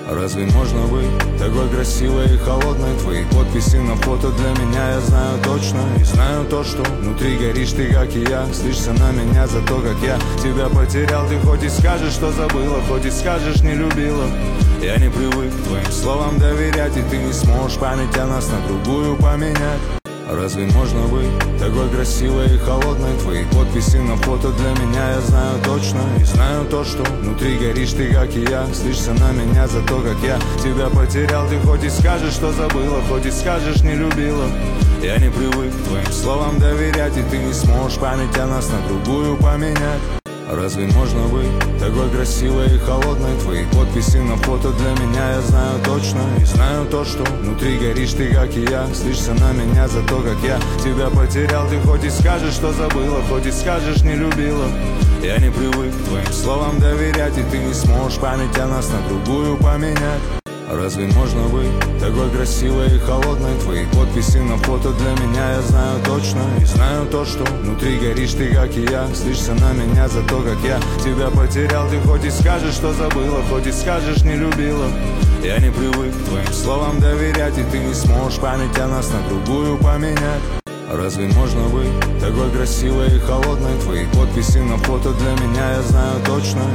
Разве можно быть такой красивой и холодной? Твои подписи на фото для меня я знаю точно. И знаю то, что внутри горишь ты, как и я. Злишься на меня за то, как я тебя потерял. Ты хоть и скажешь, что забыла, хоть и скажешь, не любила. Я не привык к твоим словам доверять, и ты не сможешь память о нас на другую поменять. Разве можно быть такой красивой и холодной? Твои подписи на фото для меня я знаю точно. И знаю то, что внутри горишь ты, как и я. Злишься на меня за то, как я тебя потерял. Ты хоть и скажешь, что забыла, хоть и скажешь, не любила. Я не привык к твоим словам доверять, и ты не сможешь память о нас на другую поменять. Разве можно быть такой красивой и холодной? Твои подписи на фото для меня я знаю точно. И знаю то, что внутри горишь ты, как и я. Злишься на меня за то, как я тебя потерял. Ты хоть и скажешь, что забыла, хоть и скажешь, не любила. Я не привык к твоим словам доверять, и ты не сможешь память о нас на другую поменять. Разве можно быть такой красивой и холодной? Твои подписи на фото для меня я знаю точно. И знаю то, что внутри горишь ты, как и я. Злишься на меня за то, как я тебя потерял. Ты хоть и скажешь, что забыла, хоть и скажешь, не любила. Я не привык к твоим словам доверять, и ты не сможешь память о нас на другую поменять. Разве можно быть такой красивой и холодной? Твои подписи на фото для меня я знаю точно.